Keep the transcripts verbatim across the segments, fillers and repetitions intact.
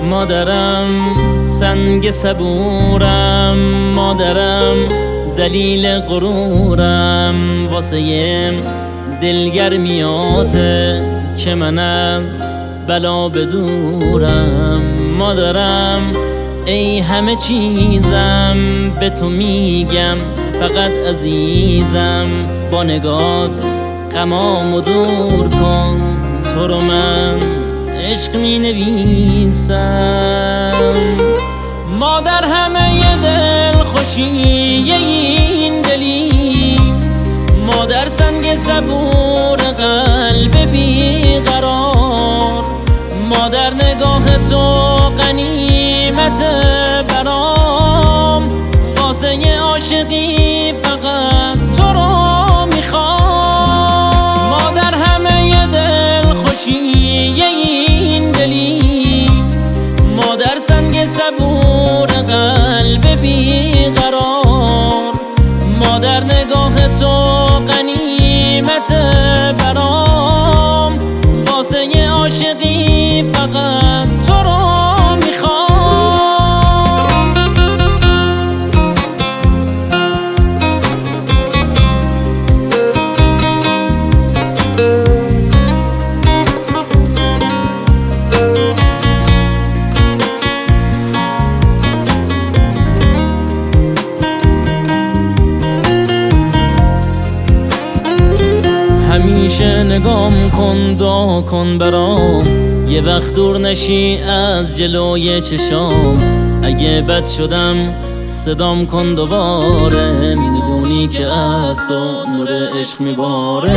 مادرم سنگ صبورم، مادرم دلیل غرورم، واسه دلگرمیاته که من از بلا بدورم. مادرم ای همه چیزم، به تو میگم فقط عزیزم، با نگات غمامو دور کن، تو رو من عشق می نویسم. مادر همه ی دل خوشی این دلی، مادر سنگ صبور قلب بیقرار، مادر نگاه تو غنیمت برام، واسه عاشقی فقط تو رو میخوام. مادر همه ی دل خوشی این دلی، مادر سنگ صبور قلب بیقرار، مادر نگاه تو غنیمت برام، واسه عاشقی فقط تو رو میخوام. همیشه نگام کن، دعا کن برام، یه وقت دور نشی از جلوی چشام. اگه بد شدم صدام کن دوباره، میدونی که از تو نور عشق میباره.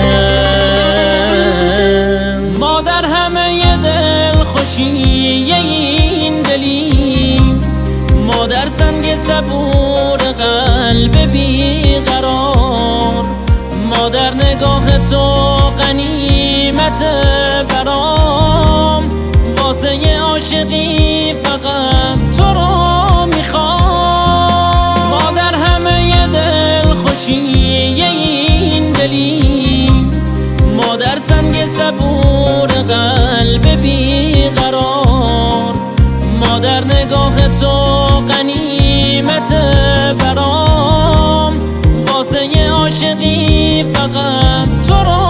مادر همه ی دل خوشی این دلی، مادر سنگ صبور قلب بیقرار، مادر نگاه تو غنیمت برام، واسه عاشقی فقط تو رو میخوام. مادر همه ی دل خوشی این دلی، مادر سنگ صبور قلب بیقرار، مادر نگاه تو غنیمت برام، واسه عاشقی فقط تو رو